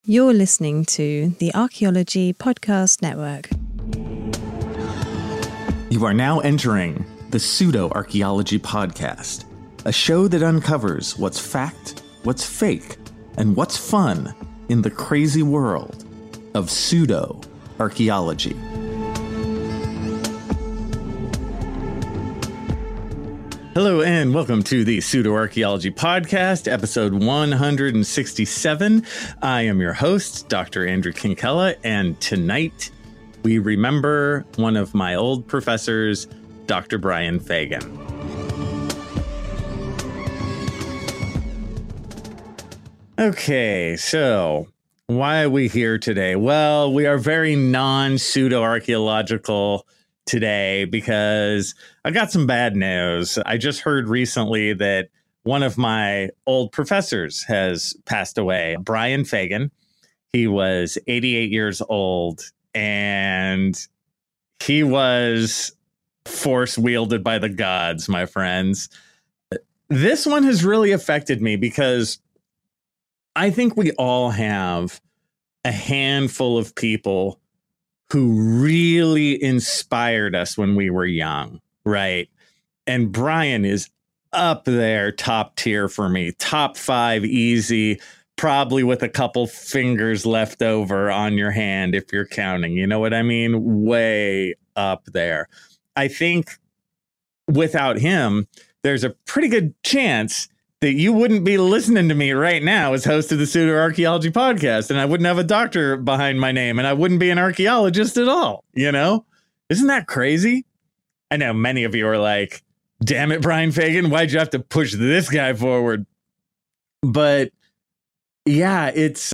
You're listening to the Archaeology Podcast Network. You are now entering the Pseudo-Archaeology Podcast, a show that uncovers what's fact, what's fake, and what's fun in the crazy world of pseudo-archaeology. Hello and welcome to the Pseudo-Archaeology Podcast, episode 167. I am your host, Dr. Andrew Kinkella, and tonight we remember one of my old professors, Dr. Brian Fagan. Okay, so why are we here today? Well, we are very non-pseudo-archaeological today because I got some bad news. I just heard recently that one of my old professors has passed away, Brian Fagan. He was 88 years old, and he was force wielded by the gods, my friends. This one has really affected me because I think we all have a handful of people who really inspired us when we were young, right? And Brian is up there, top tier for me, top 5 easy, probably with a couple fingers left over on your hand if you're counting. You know what I mean? Way up there. I think without him, there's a pretty good chance that you wouldn't be listening to me right now as host of the Pseudo-Archaeology Podcast, and I wouldn't have a doctor behind my name, and I wouldn't be an archaeologist at all, you know? Isn't that crazy? I know many of you are like, damn it, Brian Fagan, why'd you have to push this guy forward? But yeah, it's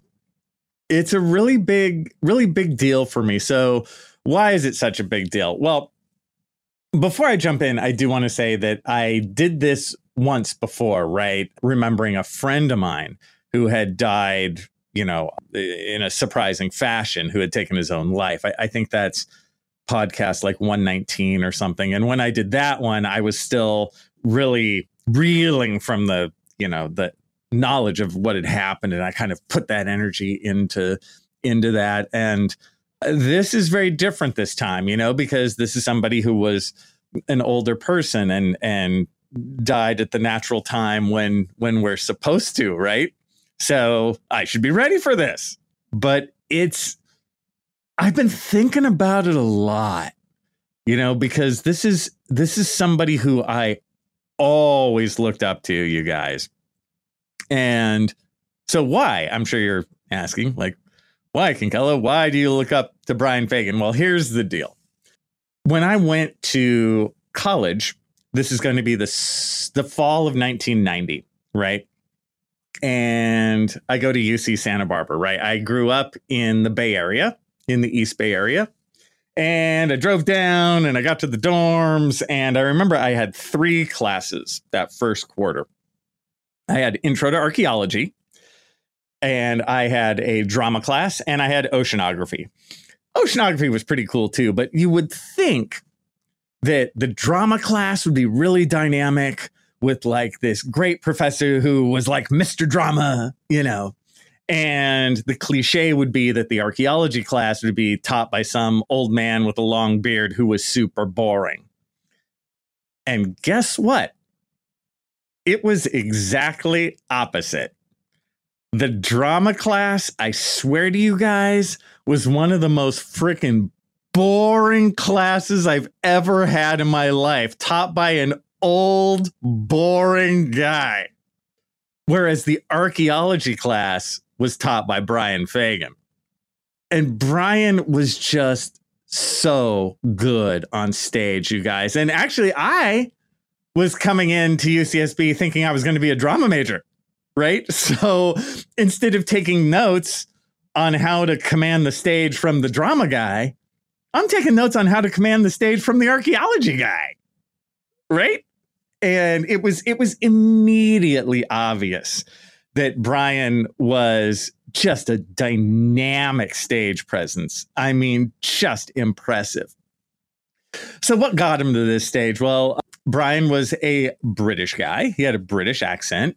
a really big deal for me. So why is it such a big deal? Well, before I jump in, I do want to say that I did this once before, right? Remembering a friend of mine who had died, you know, in a surprising fashion, who had taken his own life. I think that's podcast like 119 or something. And when I did that one, I was still really reeling from the knowledge of what had happened. And I kind of put that energy into that. And this is very different this time, you know, because this is somebody who was an older person and died at the natural time when we're supposed to, right? So I should be ready for this. But I've been thinking about it a lot, you know, because this is somebody who I always looked up to, you guys. And so why? I'm sure you're asking, like, why, Kinkella? Why do you look up to Brian Fagan? Well, here's the deal. When I went to college, this is going to be the fall of 1990, right? And I go to UC Santa Barbara, right? I grew up in the Bay Area, in the East Bay Area. And I drove down and I got to the dorms. And I remember I had 3 classes that first quarter. I had Intro to Archaeology, and I had a drama class, and I had oceanography. Oceanography was pretty cool too, but you would think that the drama class would be really dynamic with like this great professor who was like Mr. Drama, you know, and the cliche would be that the archaeology class would be taught by some old man with a long beard who was super boring. And guess what? It was exactly opposite. The drama class, I swear to you guys, was one of the most freaking boring classes I've ever had in my life, taught by an old, boring guy. Whereas the archaeology class was taught by Brian Fagan. And Brian was just so good on stage, you guys. And actually, I was coming into UCSB thinking I was going to be a drama major, right? So instead of taking notes on how to command the stage from the drama guy, I'm taking notes on how to command the stage from the archaeology guy, right? And it was immediately obvious that Brian was just a dynamic stage presence. I mean, just impressive. So what got him to this stage? Well, Brian was a British guy. He had a British accent.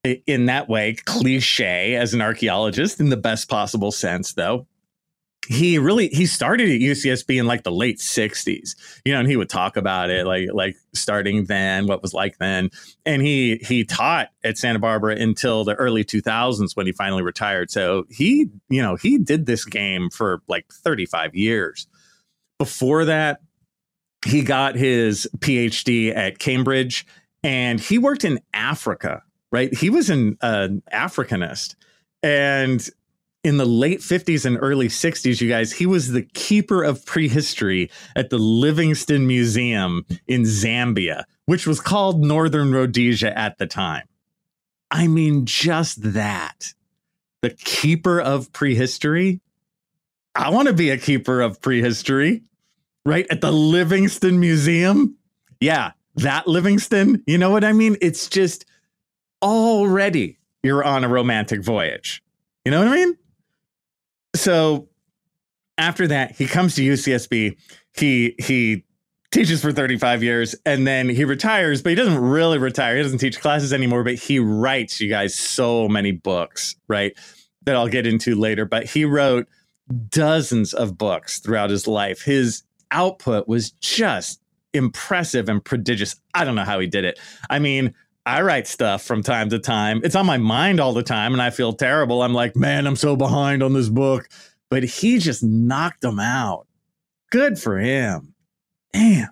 in that way, cliche as an archaeologist in the best possible sense, though. He started at UCSB in like the late 60s, and he would talk about it like starting then, what was like then. And he taught at Santa Barbara until the early 2000s when he finally retired. So he did this game for like 35 years. Before that, he got his PhD at Cambridge and he worked in Africa, right? He was an Africanist. And in the late 50s and early 60s, you guys, he was the keeper of prehistory at the Livingstone Museum in Zambia, which was called Northern Rhodesia at the time. I mean, just that. The keeper of prehistory. I want to be a keeper of prehistory, right? At the Livingstone Museum. Yeah, that Livingstone. You know what I mean? It's just already you're on a romantic voyage. You know what I mean? So after that, he comes to UCSB. He teaches for 35 years and then he retires, but he doesn't really retire. He doesn't teach classes anymore, but he writes, you guys, so many books, right? That I'll get into later. But he wrote dozens of books throughout his life. His output was just impressive and prodigious. I don't know how he did it. I mean, I write stuff from time to time. It's on my mind all the time and I feel terrible. I'm like, man, I'm so behind on this book. But he just knocked them out. Good for him. Damn.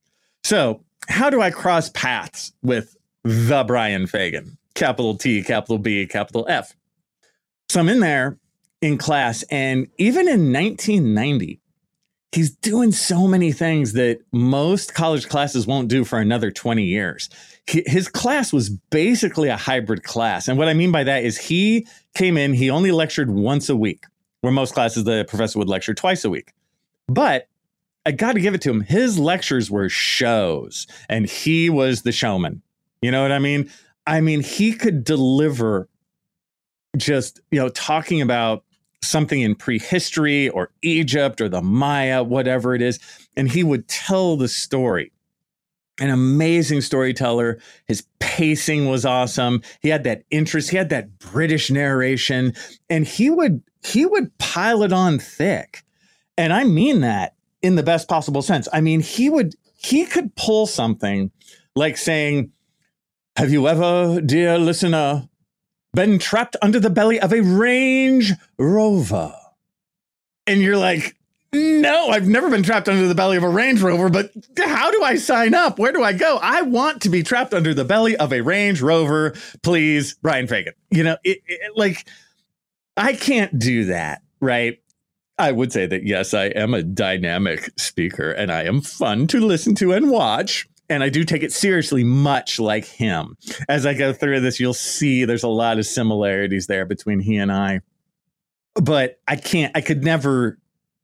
So how do I cross paths with the Brian Fagan? Capital T, capital B, capital F. So I'm in there in class, and even in 1990, he's doing so many things that most college classes won't do for another 20 years. His class was basically a hybrid class. And what I mean by that is he came in, he only lectured once a week, where most classes the professor would lecture twice a week. But I got to give it to him. His lectures were shows and he was the showman. You know what I mean? I mean, he could deliver just, talking about something in prehistory or Egypt or the Maya, whatever it is. And he would tell the story. An amazing storyteller. His pacing was awesome. He had that interest. He had that British narration, and he would pile it on thick. And I mean that in the best possible sense. I mean, he could pull something like saying, have you ever, dear listener, been trapped under the belly of a Range Rover? And you're like, no, I've never been trapped under the belly of a Range Rover, but how do I sign up? Where do I go? I want to be trapped under the belly of a Range Rover. Please, Brian Fagan. Like, I can't do that, right? I would say that, yes, I am a dynamic speaker and I am fun to listen to and watch. And I do take it seriously, much like him. As I go through this, you'll see there's a lot of similarities there between he and I. But I could never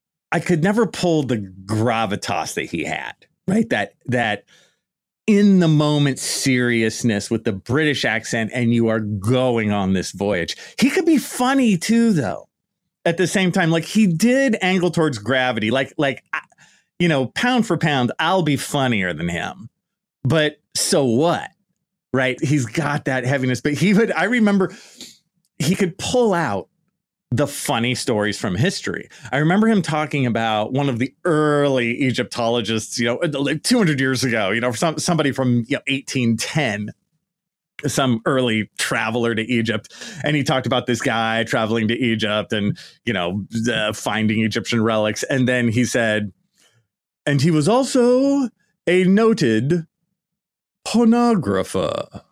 pull the gravitas that he had, right? That in the moment seriousness with the British accent, and you are going on this voyage. He could be funny too, though. At the same time, like he did angle towards gravity, like pound for pound, I'll be funnier than him. But so what, right? He's got that heaviness, but I remember he could pull out the funny stories from history. I remember him talking about one of the early Egyptologists, like 200 years ago, somebody from 1810, some early traveler to Egypt. And he talked about this guy traveling to Egypt and, finding Egyptian relics. And then he said, and he was also a noted pornographer.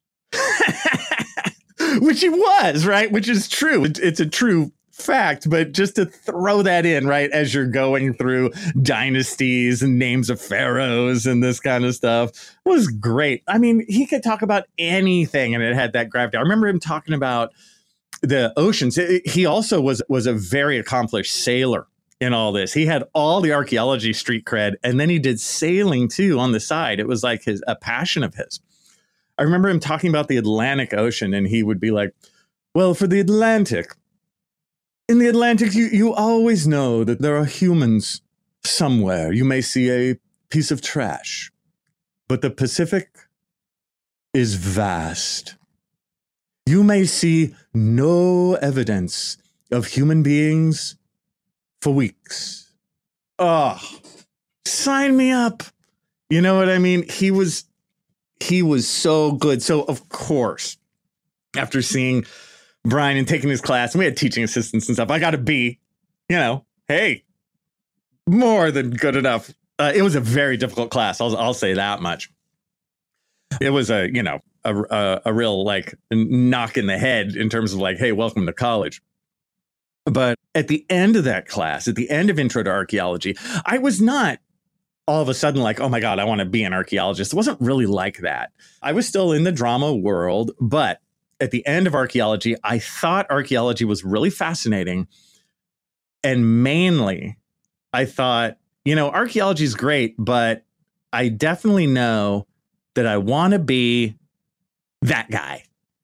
Which he was, right? Which is true. It's a true fact, but just to throw that in, right, as you're going through dynasties and names of pharaohs and this kind of stuff was great. I mean, he could talk about anything and it had that gravity. I remember him talking about the oceans. He also was a very accomplished sailor in all this. He had all the archaeology street cred, and then he did sailing too on the side. It was like a passion of his. I remember him talking about the Atlantic Ocean, and he would be like, well, for the Atlantic, in the Atlantic, you always know that there are humans somewhere. You may see a piece of trash, but the Pacific is vast. You may see no evidence of human beings for weeks. Oh, sign me up. You know what I mean? He was so good. So, of course, after seeing Brian and taking his class, and we had teaching assistants and stuff, I got a B. Hey, more than good enough. It was a very difficult class. I'll say that much. It was a real like knock in the head in terms of like, hey, welcome to college. But at the end of that class, at the end of Intro to Archaeology, I was not all of a sudden like, oh my God, I want to be an archaeologist. It wasn't really like that. I was still in the drama world, but at the end of archaeology, I thought archaeology was really fascinating. And mainly, I thought, archaeology is great, but I definitely know that I want to be that guy.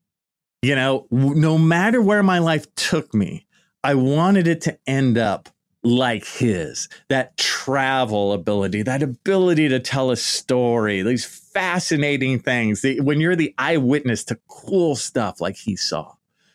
No matter where my life took me, I wanted it to end up like his, that travel ability, that ability to tell a story, these fascinating things. When you're the eyewitness to cool stuff like he saw,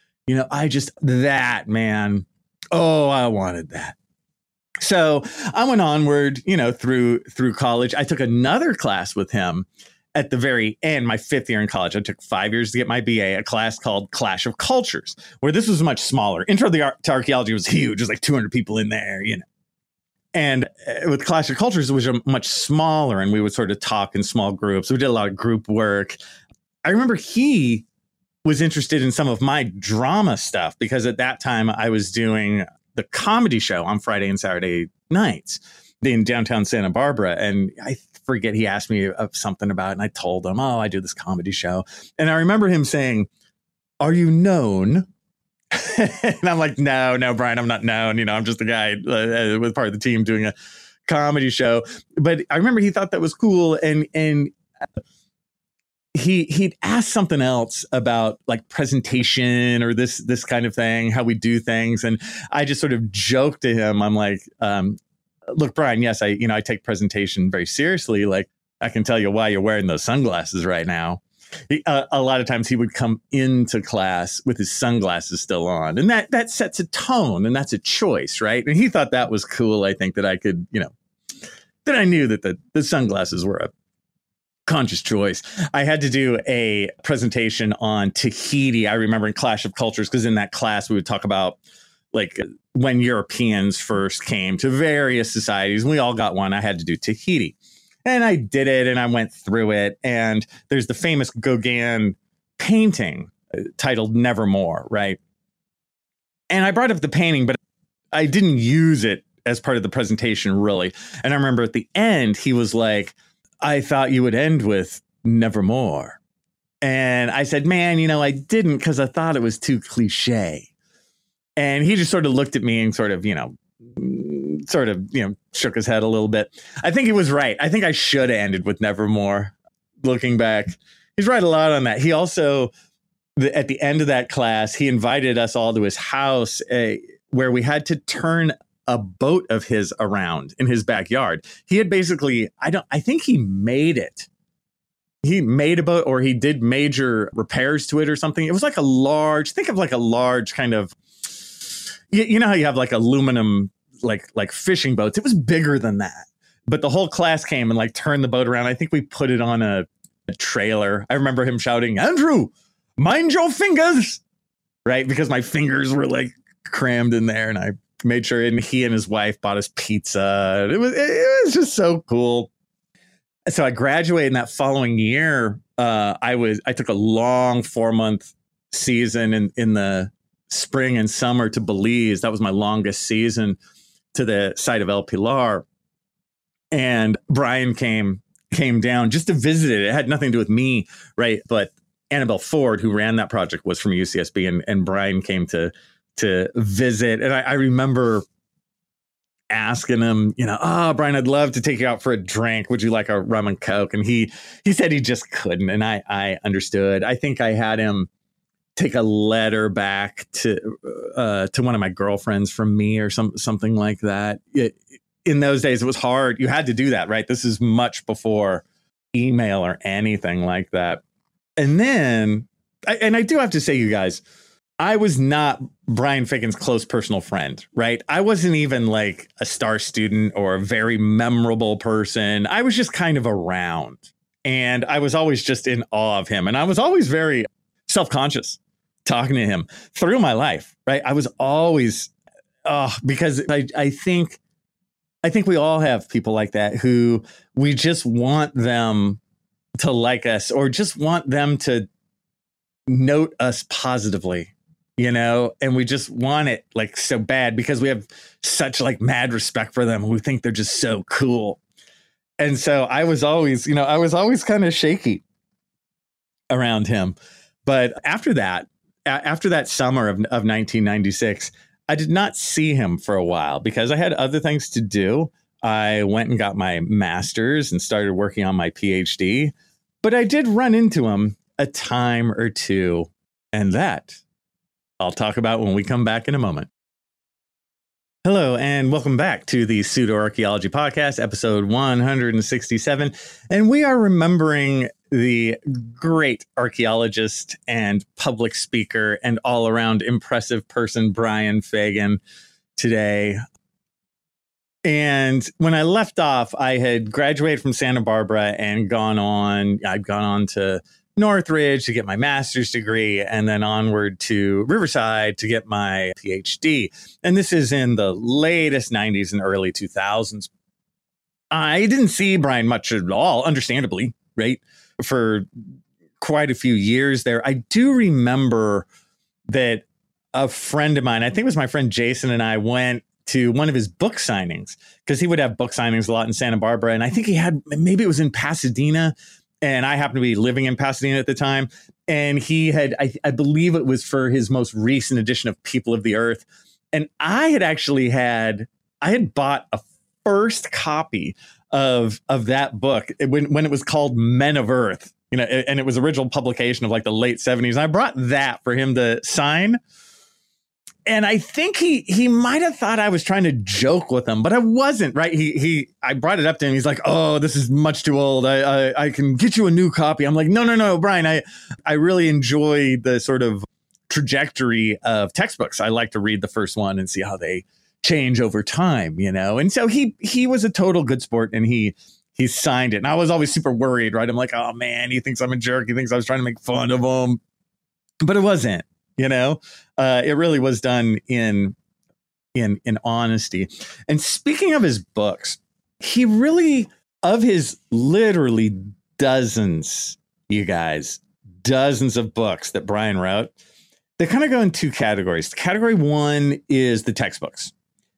that, man. Oh, I wanted that. So I went onward, through college. I took another class with him at the very end, my 5th year in college. I took 5 years to get my BA, a class called Clash of Cultures, where this was much smaller. Intro to Archaeology was huge. It was like 200 people in there, And with Clash of Cultures, it was much smaller, and we would sort of talk in small groups. We did a lot of group work. I remember he was interested in some of my drama stuff because at that time I was doing the comedy show on Friday and Saturday nights in downtown Santa Barbara. And I forget, he asked me something about it, and I told him, I do this comedy show. And I remember him saying, are you known? And I'm like, no, Brian, I'm not known. I'm just a guy with part of the team doing a comedy show. But I remember he thought that was cool. And he'd asked something else about like presentation or this kind of thing, how we do things. And I just sort of joked to him. I'm like, look, Brian, yes, I take presentation very seriously. Like, I can tell you why you're wearing those sunglasses right now. A lot of times he would come into class with his sunglasses still on, and that sets a tone, and that's a choice, right? And he thought that was cool. I think that I could, that I knew that the sunglasses were a conscious choice. I had to do a presentation on Tahiti. I remember in Clash of Cultures, because in that class we would talk about like when Europeans first came to various societies. We all got one. I had to do Tahiti. And I did it, and I went through it. And there's the famous Gauguin painting titled Nevermore, right? And I brought up the painting, but I didn't use it as part of the presentation, really. And I remember at the end, he was like, I thought you would end with Nevermore. And I said, man, I didn't, because I thought it was too cliche. And he just sort of looked at me and sort of shook his head a little bit. I think he was right. I think I should have ended with Nevermore. Looking back, he's right a lot on that. He also, at the end of that class, he invited us all to his house where we had to turn a boat of his around in his backyard. He had basically, I think he made it. He made a boat, or he did major repairs to it or something. It was like think of like a large kind of, you know how you have like aluminum, like fishing boats. It was bigger than that, but the whole class came and like turned the boat around. I think we put it on a trailer. I remember him shouting, Andrew, mind your fingers, right? Because my fingers were like crammed in there, and I made sure, and he and his wife bought us pizza. It was just so cool. So I graduated in that following year. I took a long 4-month season in the spring and summer to Belize. That was my longest season, to the site of El Pilar. And Brian came down just to visit it. It had nothing to do with me, right? But Annabelle Ford, who ran that project, was from UCSB, and Brian came to visit. And I remember asking him, Brian, I'd love to take you out for a drink. Would you like a rum and Coke? And he said he just couldn't. And I understood. I think I had him take a letter back to one of my girlfriends from me, or something like that. In those days, it was hard. You had to do that, right? This is much before email or anything like that. And then And I do have to say, you guys, I was not Brian Fagan's close personal friend, right? I wasn't even like a star student or a very memorable person. I was just kind of around, and I was always just in awe of him. And I was always very self-conscious talking to him through my life, right? I was always, because I think we all have people like that who we just want them to like us, or just want them to note us positively, and we just want it like so bad because we have such like mad respect for them. We think they're just so cool. And so I was always kind of shaky around him. But after that summer of 1996, I did not see him for a while because I had other things to do. I went and got my master's and started working on my PhD, but I did run into him a time or two, and that I'll talk about when we come back in a moment. Hello, and welcome back to the Pseudo-Archaeology Podcast, episode 167. And we are remembering the great archaeologist and public speaker and all-around impressive person, Brian Fagan, today. And when I left off, I had graduated from Santa Barbara and I'd gone on to Northridge to get my master's degree, and then onward to Riverside to get my PhD. And this is in the latest 90s and early 2000s. I didn't see Brian much at all, understandably, right? For quite a few years there. I do remember that a friend of mine, I think it was my friend Jason, and I went to one of his book signings because he would have book signings a lot in Santa Barbara. And I think maybe it was in Pasadena. And I happened to be living in Pasadena at the time. And he had, I believe it was for his most recent edition of People of the Earth. And I had bought a first copy of that book when it was called Men of Earth, and it was original publication of like the late 70s. And I brought that for him to sign. And I think he might have thought I was trying to joke with him, but I wasn't, right? I brought it up to him. He's like, "Oh, this is much too old. I can get you a new copy." I'm like, no, Brian, I really enjoy the sort of trajectory of textbooks. I like to read the first one and see how they change over time, And so he was a total good sport, and he signed it. And I was always super worried, right? I'm like, "Oh man, he thinks I'm a jerk. He thinks I was trying to make fun of him." But it wasn't. It really was done in honesty. And speaking of his books, he really, of his literally dozens, you guys, dozens of books that Brian wrote, they kind of go in two categories. Category one is the textbooks.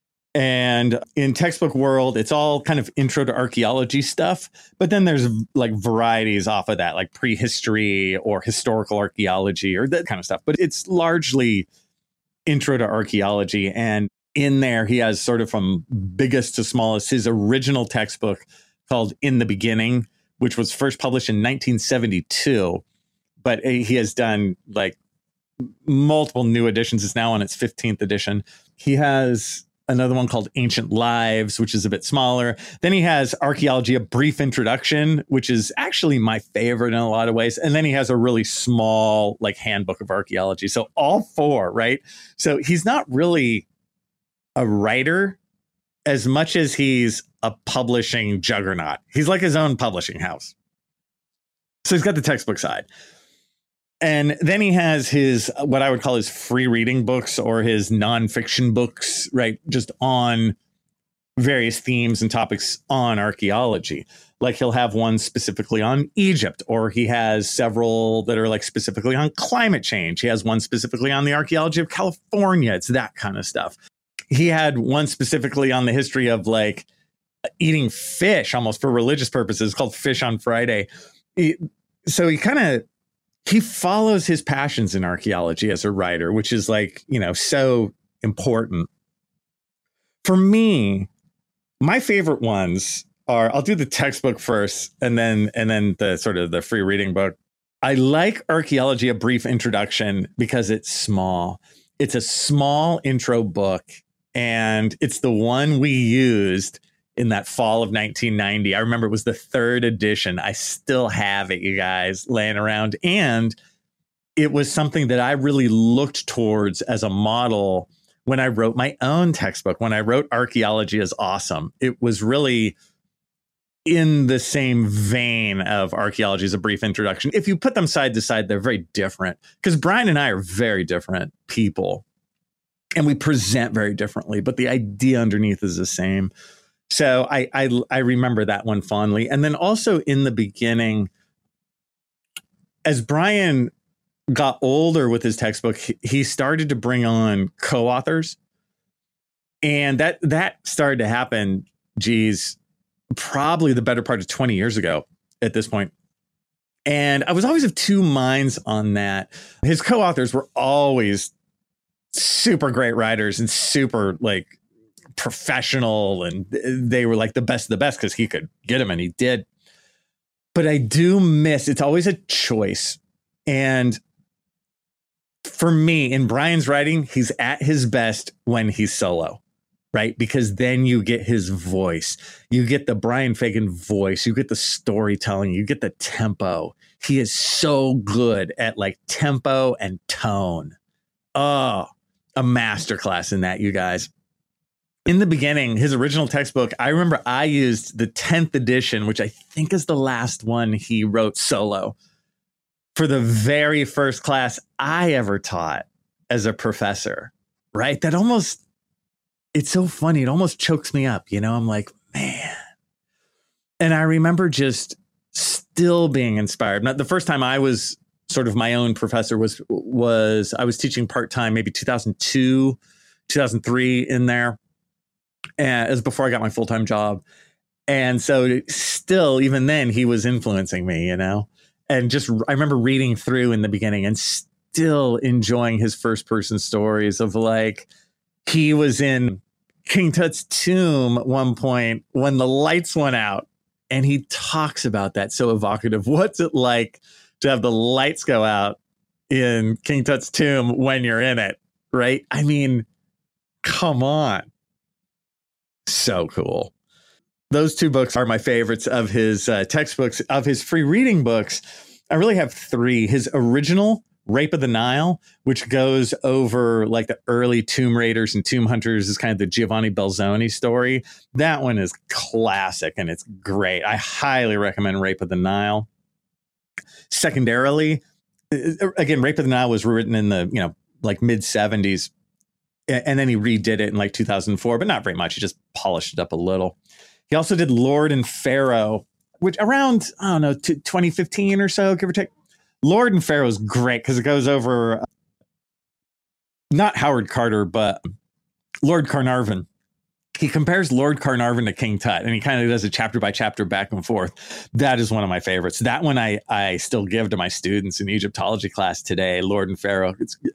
And in textbook world, it's all kind of intro to archaeology stuff. But then there's like varieties off of that, like prehistory or historical archaeology or that kind of stuff. But it's largely intro to archaeology. And in there, he has sort of from biggest to smallest, his original textbook called In the Beginning, which was first published in 1972. But he has done like multiple new editions. It's now on its 15th edition. He has another one called Ancient Lives, which is a bit smaller. Then he has Archaeology, A Brief Introduction, which is actually my favorite in a lot of ways. And then he has a really small like handbook of archaeology. So all four, right? So he's not really a writer as much as he's a publishing juggernaut. He's like his own publishing house. So he's got the textbook side. And then he has his, what I would call his free reading books or his nonfiction books, right? Just on various themes and topics on archaeology. Like he'll have one specifically on Egypt, or he has several that are like specifically on climate change. He has one specifically on the archaeology of California. It's that kind of stuff. He had one specifically on the history of like eating fish almost for religious purposes called Fish on Friday. So he follows his passions in archaeology as a writer, which is like, so important. For me, my favorite ones are, I'll do the textbook first and then the sort of the free reading book. I like Archaeology, A Brief Introduction because it's small. It's a small intro book, and it's the one we used in that fall of 1990. I remember it was the third edition. I still have it, you guys, laying around. And it was something that I really looked towards as a model when I wrote my own textbook. When I wrote Archaeology is Awesome, it was really in the same vein of Archaeology is a Brief Introduction. If you put them side to side, they're very different, because Brian and I are very different people and we present very differently, but the idea underneath is the same. So I remember that one fondly. And then also in the beginning, as Brian got older with his textbook, he started to bring on co-authors. And that started to happen, probably the better part of 20 years ago at this point. And I was always of two minds on that. His co-authors were always super great writers and super like professional, and they were like the best of the best because he could get them, and he did. But I do miss, it's always a choice. And for me, in Brian's writing, he's at his best when he's solo, right? Because then you get his voice. You get the Brian Fagan voice. You get the storytelling. You get the tempo. He is so good at like tempo and tone. Oh, a masterclass in that, you guys. In the beginning, his original textbook, I remember I used the 10th edition, which I think is the last one he wrote solo, for the very first class I ever taught as a professor, right? That almost, it's so funny. It almost chokes me up. You know, I'm like, man. And I remember just still being inspired. Now, the first time I was sort of my own professor was I was teaching part-time, maybe 2002, 2003 in there. And it was before I got my full-time job. And so still, even then, he was influencing me, you know, and just, I remember reading through in the beginning and still enjoying his first-person stories of like, he was in King Tut's tomb at one point when the lights went out, and he talks about that so evocative. What's it like to have the lights go out in King Tut's tomb when you're in it, right? I mean, come on. So cool. Those two books are my favorites of his textbooks. Of his free reading books, I really have three. His original, Rape of the Nile, which goes over like the early tomb raiders and tomb hunters, is kind of the Giovanni Belzoni story. That one is classic and it's great. I highly recommend Rape of the Nile. Secondarily, again, Rape of the Nile was written in the, like mid 70s. And then he redid it in like 2004, but not very much. He just polished it up a little. He also did Lord and Pharaoh, which around, I don't know, 2015 or so, give or take. Lord and Pharaoh is great because it goes over not Howard Carter, but Lord Carnarvon. He compares Lord Carnarvon to King Tut, and he kind of does a chapter by chapter back and forth. That is one of my favorites. That one I still give to my students in Egyptology class today, Lord and Pharaoh.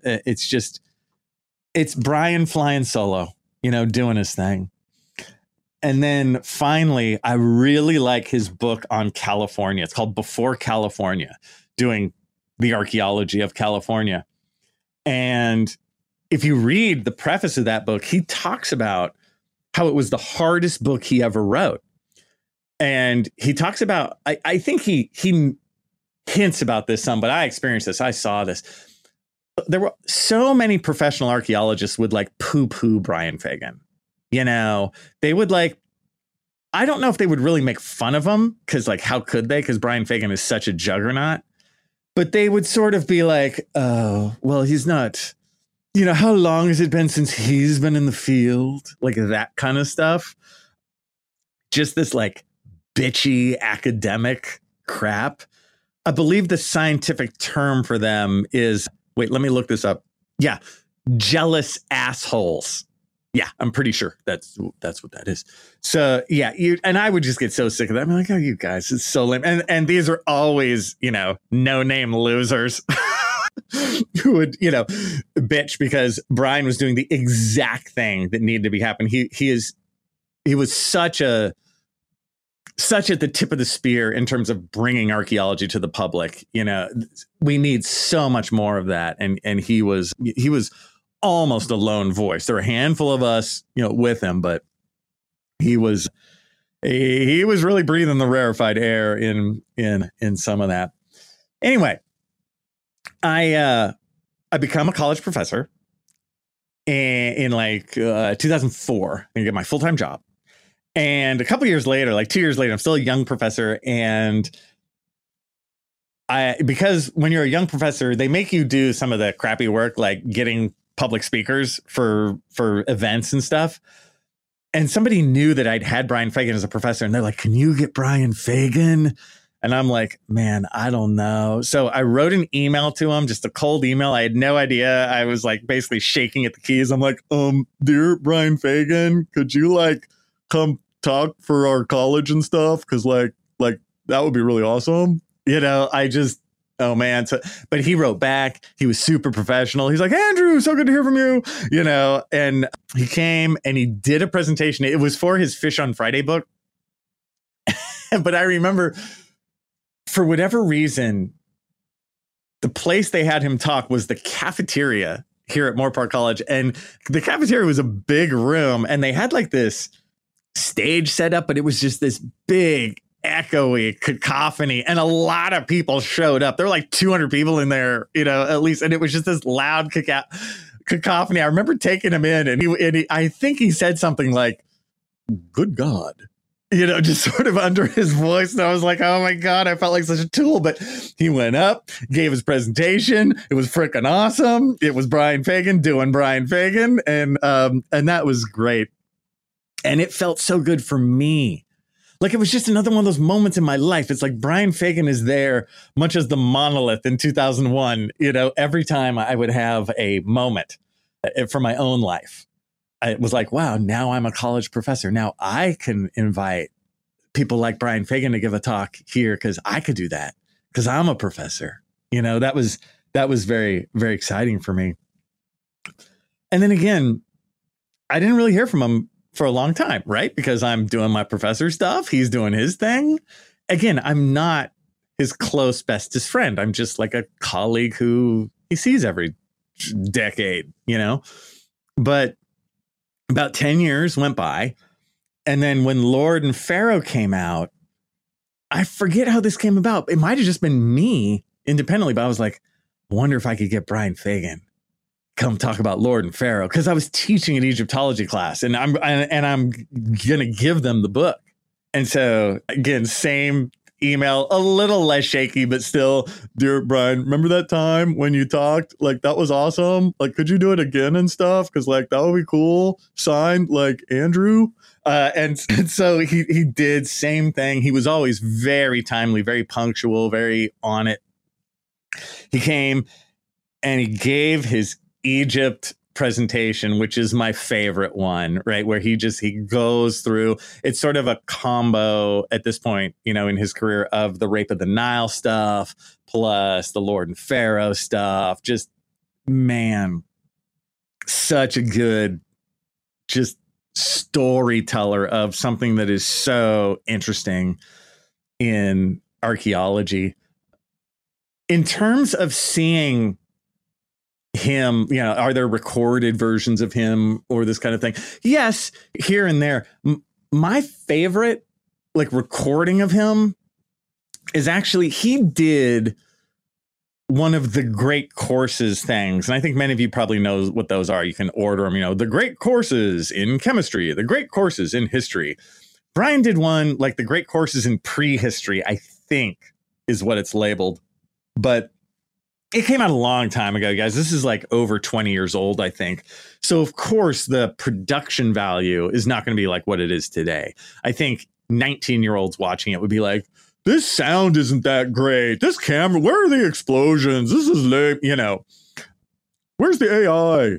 It's Brian flying solo, doing his thing. And then finally, I really like his book on California. It's called Before California, doing the archaeology of California. And if you read the preface of that book, he talks about how it was the hardest book he ever wrote. And he talks about, I think he hints about this some, but I experienced this. I saw this. There were so many professional archaeologists would like poo-poo Brian Fagan. They would like, I don't know if they would really make fun of him because like, how could they? Because Brian Fagan is such a juggernaut. But they would sort of be like, oh, well, he's not, how long has it been since he's been in the field? Like that kind of stuff. Just this like bitchy academic crap. I believe the scientific term for them is, wait, let me look this up. Yeah. Jealous assholes. Yeah, I'm pretty sure that's what that is. So yeah, and I would just get so sick of that. I'm like, oh, you guys, it's so lame. And these are always, no name losers who would, bitch because Brian was doing the exact thing that needed to be happening. He was such at the tip of the spear in terms of bringing archaeology to the public. We need so much more of that. And he was almost a lone voice. There were a handful of us, with him, but he was really breathing the rarefied air in some of that. Anyway, I become a college professor in like 2004 and get my full-time job. And a couple years later, like 2 years later, I'm still a young professor. And because when you're a young professor, they make you do some of the crappy work, like getting public speakers for events and stuff. And somebody knew that I'd had Brian Fagan as a professor, and they're like, "Can you get Brian Fagan?" And I'm like, "Man, I don't know." So I wrote an email to him, just a cold email. I had no idea. I was like basically shaking at the keys. I'm like, "Dear Brian Fagan, could you like come talk for our college and stuff? Because like that would be really awesome." Oh man. So, but he wrote back. He was super professional. He's like, "Andrew, so good to hear from you." And he came and he did a presentation. It was for his Fish on Friday book. But I remember, for whatever reason, the place they had him talk was the cafeteria here at Moorpark College. And the cafeteria was a big room, and they had like this stage set up, but it was just this big echoey cacophony, and a lot of people showed up. There were like 200 people in there, at least, and it was just this loud cacophony. I remember taking him in, and I think he said something like, "Good God," just sort of under his voice. And I was like, oh my God, I felt like such a tool. But he went up, gave his presentation. It was freaking awesome. It was Brian Fagan doing Brian Fagan, and that was great. And it felt so good for me. Like, it was just another one of those moments in my life. It's like Brian Fagan is there, much as the monolith in 2001. Every time I would have a moment for my own life, it was like, wow, now I'm a college professor. Now I can invite people like Brian Fagan to give a talk here, because I could do that because I'm a professor. That was very, very exciting for me. And then again, I didn't really hear from him for a long time, right? Because I'm doing my professor stuff. He's doing his thing. Again, I'm not his close bestest friend. I'm just like a colleague who he sees every decade, But about 10 years went by. And then when Lord and Pharaoh came out, I forget how this came about. It might have just been me independently, but I was like, I wonder if I could get Brian Fagan come talk about Lord and Pharaoh, because I was teaching an Egyptology class, and I'm gonna give them the book. And so again, same email, a little less shaky, but still, "Dear Brian, remember that time when you talked? Like, that was awesome. Like, could you do it again and stuff? Because like that would be cool. Signed, like, Andrew." And so he did, same thing. He was always very timely, very punctual, very on it. He came and he gave his Egypt presentation, which is my favorite one, right? Where he goes through, it's sort of a combo at this point, in his career, of the Rape of the Nile stuff, plus the Lord and Pharaoh stuff. Just, man, such a good, just storyteller of something that is so interesting in archaeology. In terms of seeing him, are there recorded versions of him or this kind of thing? Yes, here and there. My favorite recording of him is actually, he did one of the Great Courses things. And I think many of you probably know what those are. You can order them, the Great Courses in Chemistry, the Great Courses in History. Brian did one like the Great Courses in Prehistory, I think is what it's labeled. But it came out a long time ago, guys. This is like over 20 years old, I think. So, of course, the production value is not going to be like what it is today. I think 19-year-olds watching it would be like, this sound isn't that great. This camera, where are the explosions? This is lame, Where's the AI?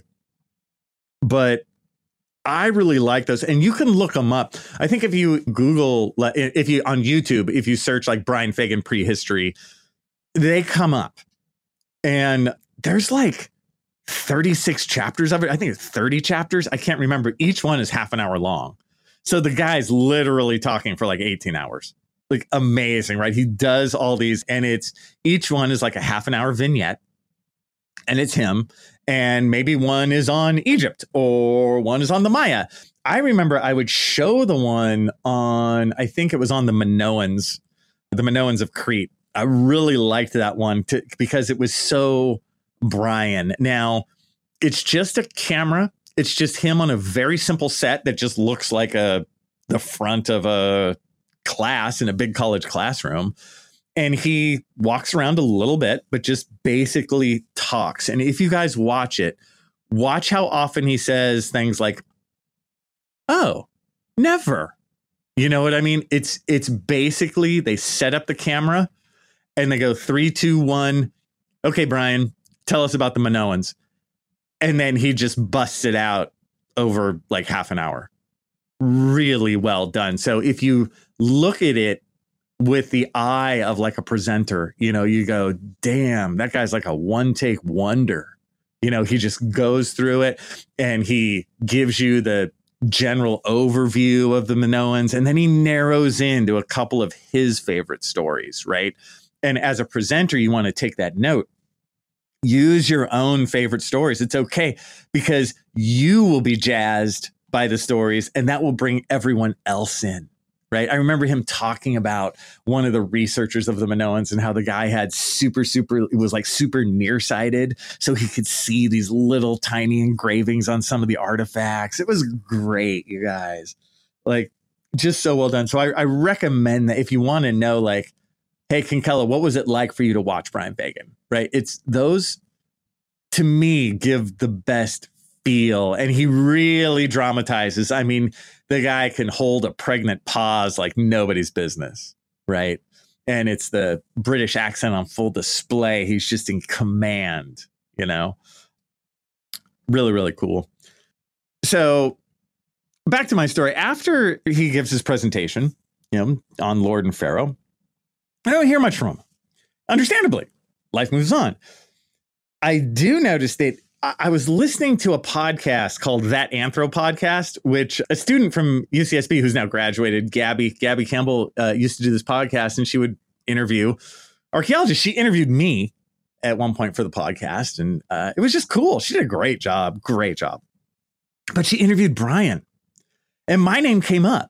But I really like those. And you can look them up. I think if you Google, on YouTube, if you search like Brian Fagan prehistory, they come up. And there's like 36 chapters of it. I think it's 30 chapters. I can't remember. Each one is half an hour long. So the guy's literally talking for like 18 hours. Like, amazing, right? He does all these, and each one is like a half an hour vignette, and it's him. And maybe one is on Egypt or one is on the Maya. I remember I would show the one on, I think it was on the Minoans of Crete. I really liked that one because it was so Brian. Now, it's just a camera. It's just him on a very simple set that just looks like the front of a class in a big college classroom. And he walks around a little bit, but just basically talks. And if you guys watch it, watch how often he says things like, "Oh, never." You know what I mean? It's basically they set up the camera and they go 3, 2, 1. Okay, Brian, tell us about the Minoans. And then he just busts it out over like half an hour. Really well done. So if you look at it with the eye of like a presenter, you know, you go, damn, that guy's like a one-take wonder. You know, he just goes through it and he gives you the general overview of the Minoans, and then he narrows into a couple of his favorite stories, right? And as a presenter, you want to take that note. Use your own favorite stories. It's okay, because you will be jazzed by the stories and that will bring everyone else in, right? I remember him talking about one of the researchers of the Minoans and how the guy had it was like super nearsighted. So he could see these little tiny engravings on some of the artifacts. It was great, you guys. Like, just so well done. So I recommend that if you want to know, like, hey, Kinkella, what was it like for you to watch Brian Fagan? Right? It's those, to me, give the best feel. And he really dramatizes. I mean, the guy can hold a pregnant pause like nobody's business, right? And it's the British accent on full display. He's just in command, you know? Really, really cool. So back to my story. After he gives his presentation, you know, on Lord and Pharaoh, I don't hear much from him. Understandably, life moves on. I do notice that I was listening to a podcast called That Anthro Podcast, which a student from UCSB who's now graduated, Gabby Campbell, used to do this podcast, and she would interview archaeologists. She interviewed me at one point for the podcast, and it was just cool. She did a great job. But she interviewed Brian, and my name came up,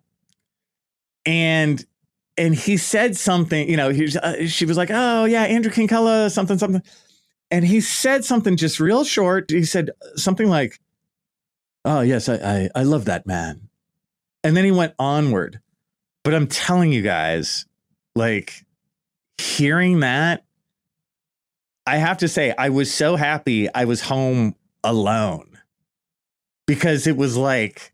and he said something, you know, she was like, "Oh yeah, Andrew Kinkella, something." And he said something just real short. He said something like, "Oh yes, I love that man." And then he went onward. But I'm telling you guys, like, hearing that, I have to say, I was so happy I was home alone, because it was like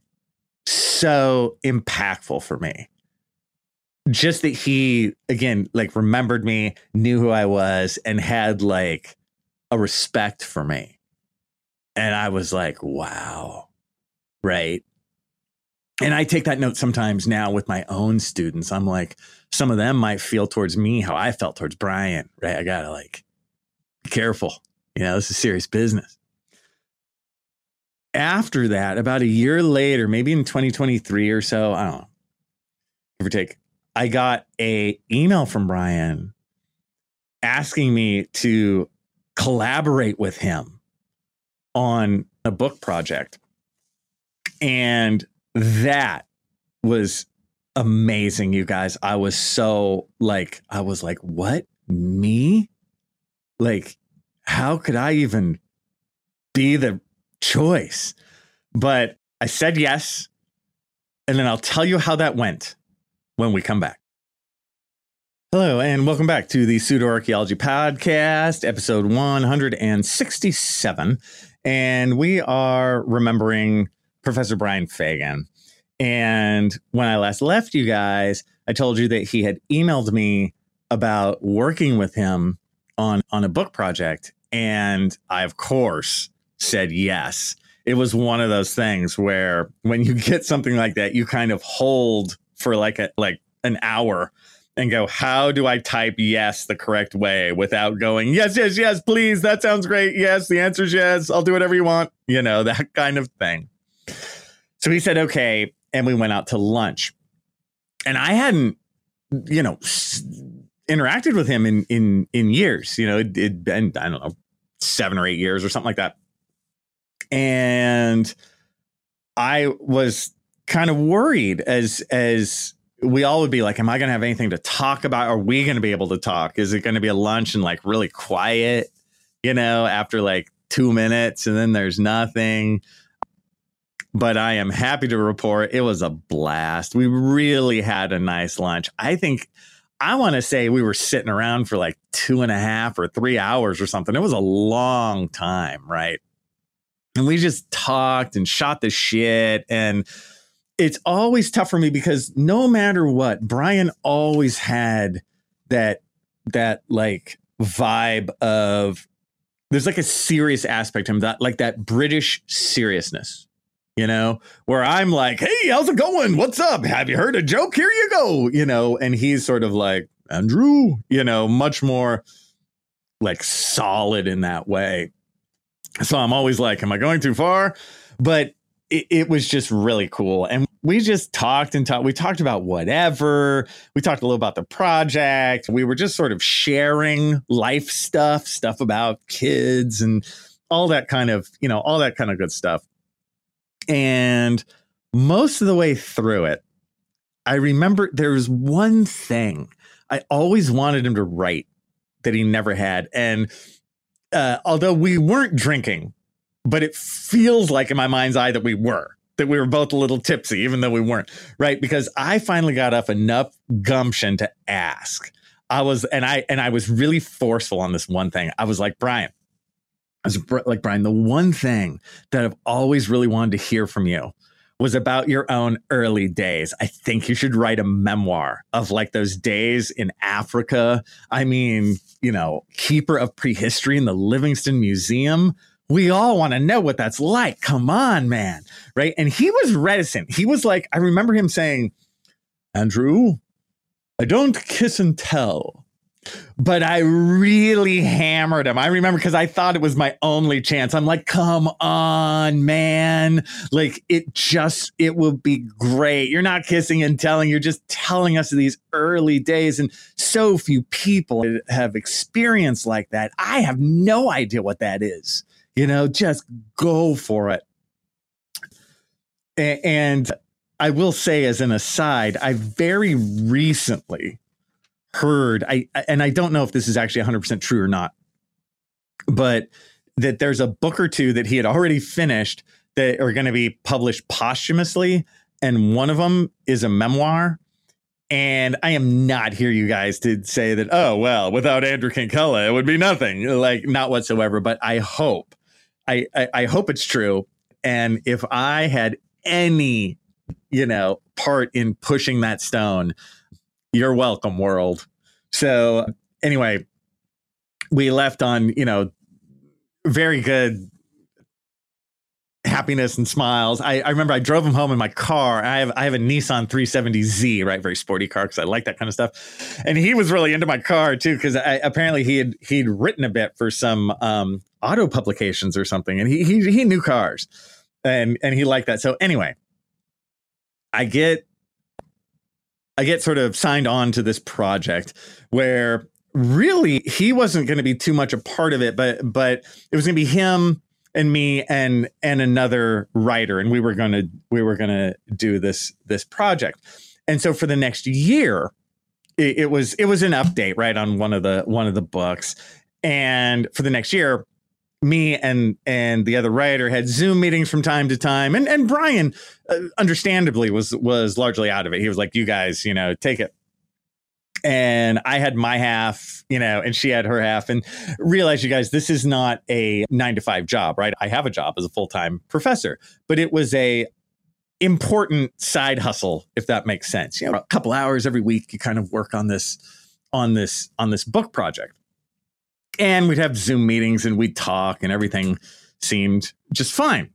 so impactful for me. Just that he, again, like, remembered me, knew who I was, and had like a respect for me. And I was like, wow. Right. And I take that note sometimes now with my own students. I'm like, some of them might feel towards me how I felt towards Brian, right? I gotta like be careful. You know, this is serious business. After that, about a year later, maybe in 2023 or so, I don't know, give or take, I got a email from Brian asking me to collaborate with him on a book project. And that was amazing, you guys. I was like, what? Me? Like, how could I even be the choice? But I said yes. And then I'll tell you how that went when we come back. Hello, and welcome back to the Pseudo-Archaeology Podcast, episode 167. And we are remembering Professor Brian Fagan. And when I last left you guys, I told you that he had emailed me about working with him on a book project. And I, of course, said yes. It was one of those things where when you get something like that, you kind of hold for like an hour and go, how do I type yes the correct way without going, yes, please, that sounds great. Yes, the answer is yes. I'll do whatever you want. You know, that kind of thing. So he said, okay. And we went out to lunch. And I hadn't, you know, interacted with him in years. You know, it'd been, I don't know, 7 or 8 years or something like that. And I was kind of worried as we all would be like, am I going to have anything to talk about? Are we going to be able to talk? Is it going to be a lunch and like really quiet, after like 2 minutes and then there's nothing? But I am happy to report it was a blast. We really had a nice lunch. I want to say we were sitting around for like 2.5 or 3 hours or something. It was a long time, right? And we just talked and shot the shit. And it's always tough for me because no matter what, Brian always had that like vibe of, there's like a serious aspect to him, that British seriousness, where I'm like, hey, how's it going? What's up? Have you heard a joke? Here you go, and he's sort of like, Andrew, much more like solid in that way. So I'm always like, am I going too far? But it was just really cool. And we just talked and talked. We talked about whatever. We talked a little about the project. We were just sort of sharing life stuff about kids and all that kind of, good stuff. And most of the way through it, I remember there was one thing I always wanted him to write that he never had. And although we weren't drinking, but it feels like in my mind's eye that we were both a little tipsy, even though we weren't, right? Because I finally got up enough gumption to ask. I was really forceful on this one thing. I was like, Brian, the one thing that I've always really wanted to hear from you was about your own early days. I think you should write a memoir of like those days in Africa. I mean, keeper of prehistory in the Livingston Museum. We all want to know what that's like. Come on, man. Right. And he was reticent. He was like, I remember him saying, Andrew, I don't kiss and tell. But I really hammered him. I remember because I thought it was my only chance. I'm like, come on, man. Like it would be great. You're not kissing and telling. You're just telling us these early days. And so few people have experience like that. I have no idea what that is. Just go for it. And I will say as an aside, I very recently heard, and I don't know if this is actually 100% true or not, but that there's a book or two that he had already finished that are going to be published posthumously. And one of them is a memoir. And I am not here, you guys, to say that, oh, well, without Andrew Kinkella, it would be nothing, like not whatsoever. But I hope it's true. And if I had any, part in pushing that stone, you're welcome, world. So anyway, we left on, very good happiness and smiles. I remember I drove him home in my car. I have a Nissan 370Z, right? Very sporty car because I like that kind of stuff. And he was really into my car too, because apparently he'd written a bit for some auto publications or something, and he knew cars, and he liked that. So anyway, I get sort of signed on to this project where really he wasn't going to be too much a part of it, but it was going to be him and me and another writer, and we were going to do this project. And so for the next year, it was an update, right, on one of the books. And for the next year, me and the other writer had Zoom meetings from time to time, and Brian understandably was largely out of it. He was like, you guys, take it. And I had my half, and she had her half, and realize, you guys, this is not a 9-to-5 job, right? I have a job as a full-time professor, but it was a important side hustle, if that makes sense. A couple hours every week, you kind of work on this book project. And we'd have Zoom meetings and we'd talk and everything seemed just fine.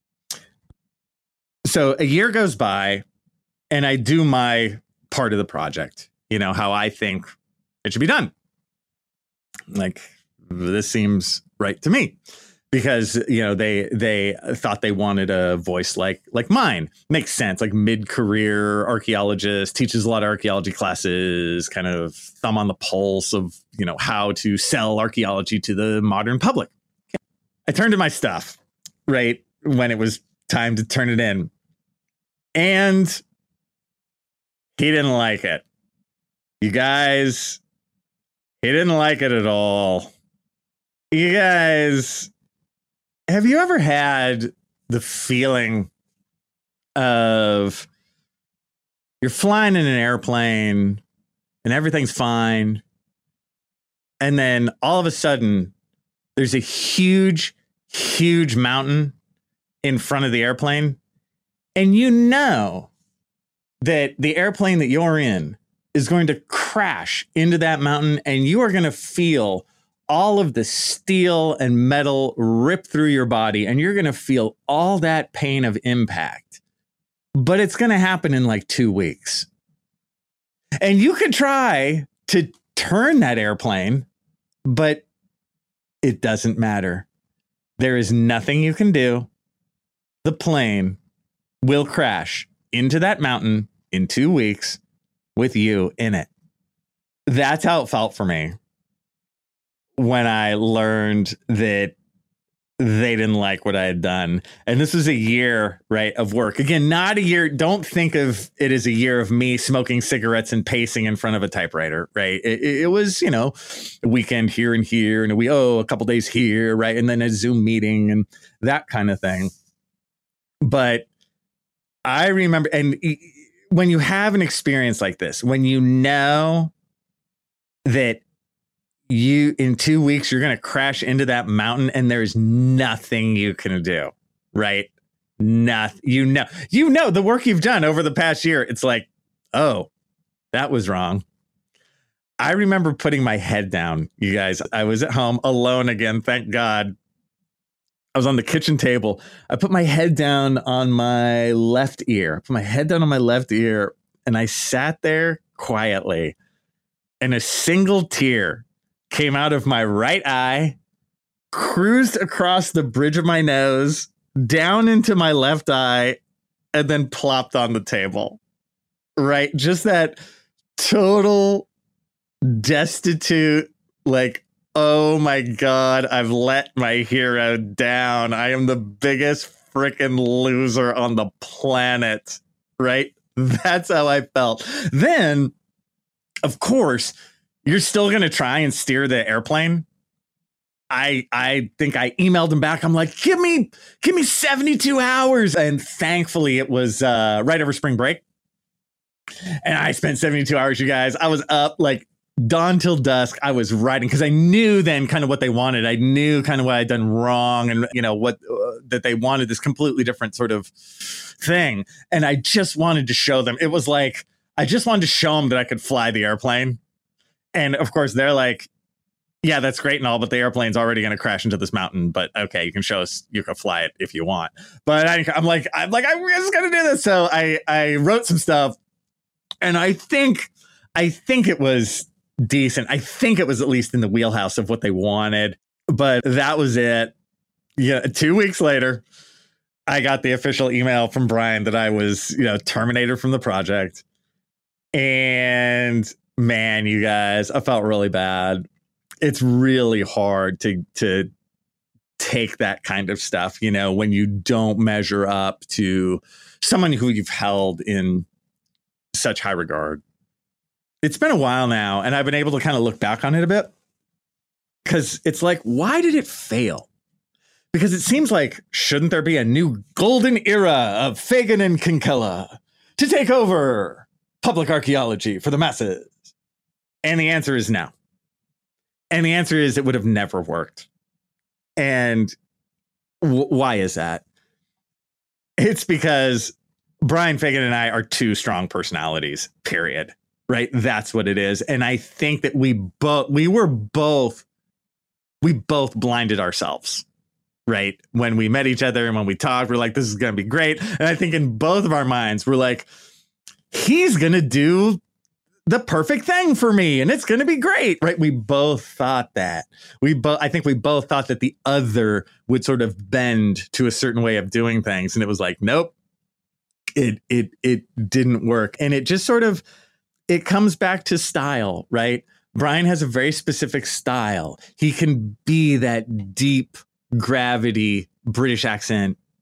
So a year goes by and I do my part of the project, how I think it should be done. Like, this seems right to me because, they thought they wanted a voice like mine. Makes sense. Like mid-career archaeologist, teaches a lot of archaeology classes, kind of thumb on the pulse of, how to sell archaeology to the modern public. I turned to my stuff, right, when it was time to turn it in. And He didn't like it. You guys, he didn't like it at all. You guys, have you ever had the feeling of you're flying in an airplane and everything's fine, and then all of a sudden there's a huge mountain in front of the airplane, and you know that the airplane that you're in is going to crash into that mountain, and you are going to feel all of the steel and metal rip through your body, and you're going to feel all that pain of impact. But it's going to happen in like 2 weeks. And you could try to turn that airplane, but it doesn't matter. There is nothing you can do. The plane will crash into that mountain in 2 weeks with you in it. That's how it felt for me when I learned that they didn't like what I had done. And this was a year, right, of work. Again, not a year. Don't think of it as a year of me smoking cigarettes and pacing in front of a typewriter, right? It was, a weekend here and here, and a couple days here, right? And then a Zoom meeting and that kind of thing. But I remember, and when you have an experience like this, when you know that in 2 weeks, you're going to crash into that mountain and there's nothing you can do, right? Nothing. You know the work you've done over the past year. It's like, oh, that was wrong. I remember putting my head down, you guys. I was at home alone again. Thank God. I was on the kitchen table. I put my head down on my left ear. And I sat there quietly, and a single tear came out of my right eye, cruised across the bridge of my nose, down into my left eye, and then plopped on the table. Right? Just that total destitute, like, oh my God, I've let my hero down. I am the biggest freaking loser on the planet. Right? That's how I felt. Then, of course, you're still going to try and steer the airplane. I think I emailed him back. I'm like, give me 72 hours. And thankfully it was right over spring break. And I spent 72 hours, you guys. I was up like dawn till dusk. I was writing because I knew then kind of what they wanted. I knew kind of what I'd done wrong, and what that they wanted, this completely different sort of thing. And I just wanted to show them. It was like, I just wanted to show them that I could fly the airplane. And of course, they're like, yeah, that's great and all, but the airplane's already going to crash into this mountain. But OK, you can show us, you can fly it if you want. But I'm like, I'm just going to do this. So I wrote some stuff, and I think it was decent. I think it was at least in the wheelhouse of what they wanted. But that was it. Yeah. 2 weeks later, I got the official email from Brian that I was, terminated from the project. And man, you guys, I felt really bad. It's really hard to take that kind of stuff, when you don't measure up to someone who you've held in such high regard. It's been a while now, and I've been able to kind of look back on it a bit, because it's like, why did it fail? Because it seems like, shouldn't there be a new golden era of Fagan and Kinkella to take over public archaeology for the masses? And the answer is no. And the answer is it would have never worked. And why is that? It's because Brian Fagan and I are two strong personalities, period. Right? That's what it is. And I think that we both blinded ourselves. Right? When we met each other and when we talked, we're like, this is going to be great. And I think in both of our minds, we're like, he's going to do the perfect thing for me and it's going to be great. Right? We both thought that. I think we both thought that the other would sort of bend to a certain way of doing things. And it was like, nope, it didn't work. And it just sort of, it comes back to style, right? Brian has a very specific style. He can be that deep gravity British accent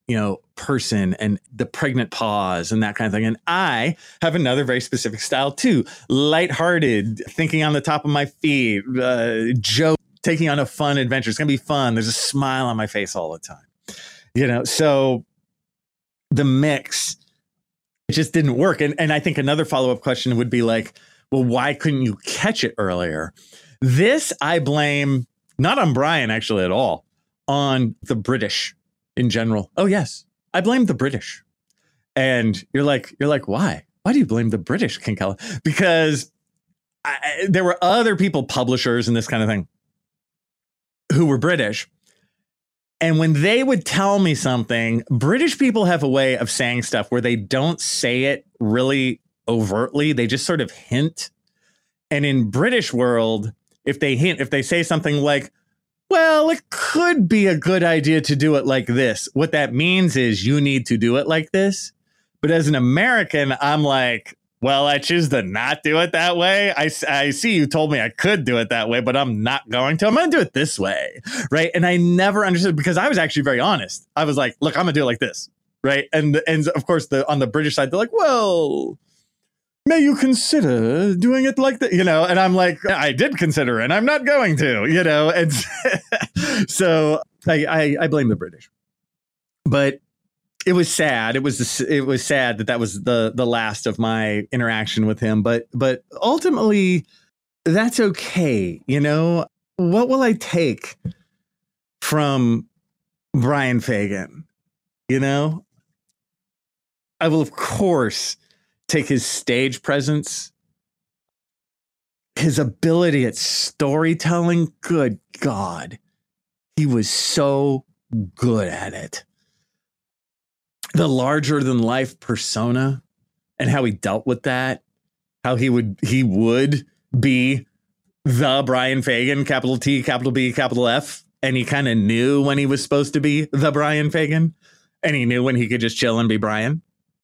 person and the pregnant pause and that kind of thing. And I have another very specific style too. Lighthearted, thinking on the top of my feet, joke, taking on a fun adventure. It's going to be fun. There's a smile on my face all the time. So the mix, it just didn't work. And I think another follow-up question would be like, well, why couldn't you catch it earlier? This I blame not on Brian actually at all, on the British in general. Oh, yes. I blame the British. And you're like, why? Why do you blame the British, King Kella? Because there were other people, publishers and this kind of thing, who were British. And when they would tell me something, British people have a way of saying stuff where they don't say it really overtly. They just sort of hint. And in British world, if they say something like, well, it could be a good idea to do it like this, what that means is you need to do it like this. But as an American, I'm like, well, I choose to not do it that way. I see you told me I could do it that way, but I'm not going to. I'm going to do it this way, right? And I never understood, because I was actually very honest. I was like, look, I'm going to do it like this, right? And of course, on the British side, they're like, well, may you consider doing it like that, And I'm like, I did consider, and I'm not going to, And so I blame the British, but it was sad. It was sad that was the last of my interaction with him. But ultimately, that's okay. What will I take from Brian Fagan? I will, of course, take his stage presence, his ability at storytelling. Good God, he was so good at it. The larger than life persona and how he dealt with that, how he would be the Brian Fagan, capital T, capital B, capital F. And he kind of knew when he was supposed to be the Brian Fagan, and he knew when he could just chill and be Brian.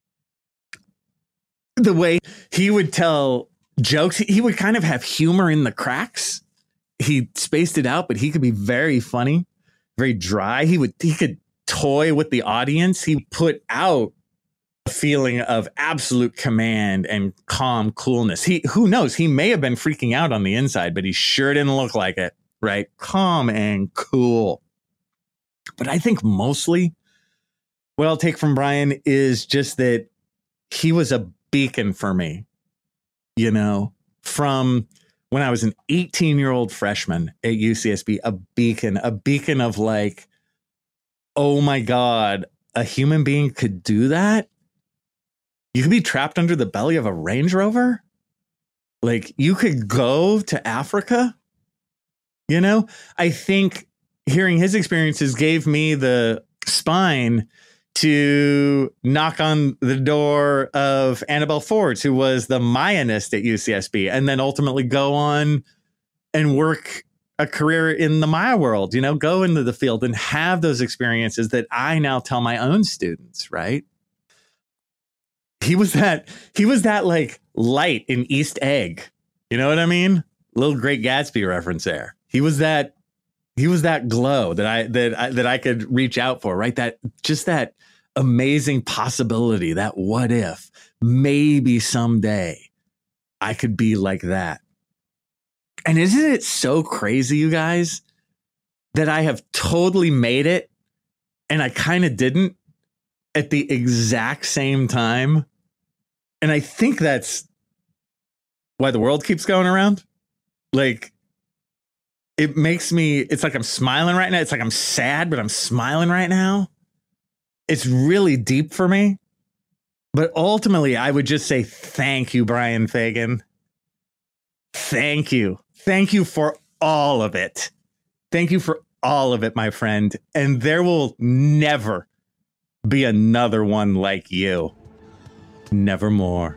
The way he would tell jokes, he would kind of have humor in the cracks. He spaced it out, but he could be very funny, very dry. He could toy with the audience. He put out a feeling of absolute command and calm coolness. Who knows? He may have been freaking out on the inside, but he sure didn't look like it, right? Calm and cool. But I think mostly what I'll take from Brian is just that he was a beacon for me, from when I was an 18-year-old freshman at UCSB, a beacon of like, oh my God, a human being could do that? You could be trapped under the belly of a Range Rover? Like, you could go to Africa? I think hearing his experiences gave me the spine to knock on the door of Annabelle Fords, who was the Mayanist at UCSB, and then ultimately go on and work a career in the Maya world, go into the field and have those experiences that I now tell my own students, right? He was that like light in East Egg. You know what I mean? Little Great Gatsby reference there. He was that glow that I could reach out for, right? That amazing possibility, that what if maybe someday I could be like that. And isn't it so crazy, you guys, that I have totally made it and I kind of didn't at the exact same time? And I think that's why the world keeps going around. Like, it's like I'm smiling right now. It's like I'm sad, but I'm smiling right now. It's really deep for me. But ultimately, I would just say thank you, Brian Fagan. Thank you. Thank you for all of it. Thank you for all of it, my friend. And there will never be another one like you. Nevermore.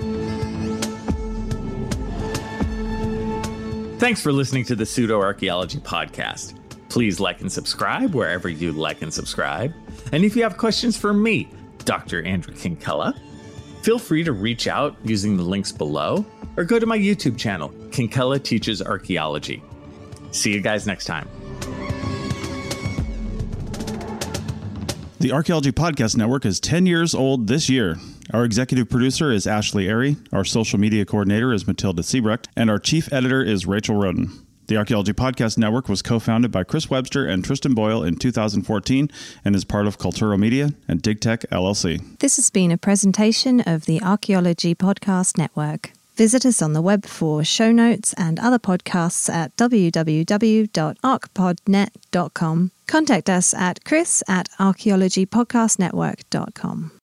Thanks for listening to the Pseudo-Archaeology Podcast. Please like and subscribe wherever you like and subscribe. And if you have questions for me, Dr. Andrew Kinkella, feel free to reach out using the links below or go to my YouTube channel, Kinkella Teaches Archaeology. See you guys next time. The Archaeology Podcast Network is 10 years old this year. Our executive producer is Ashley Airy, our social media coordinator is Matilda Siebrecht, and our chief editor is Rachel Roden. The Archaeology Podcast Network was co-founded by Chris Webster and Tristan Boyle in 2014 and is part of Cultural Media and DigTech LLC. This has been a presentation of the Archaeology Podcast Network. Visit us on the web for show notes and other podcasts at www.archpodnet.com. Contact us at chris@archaeologypodcastnetwork.com.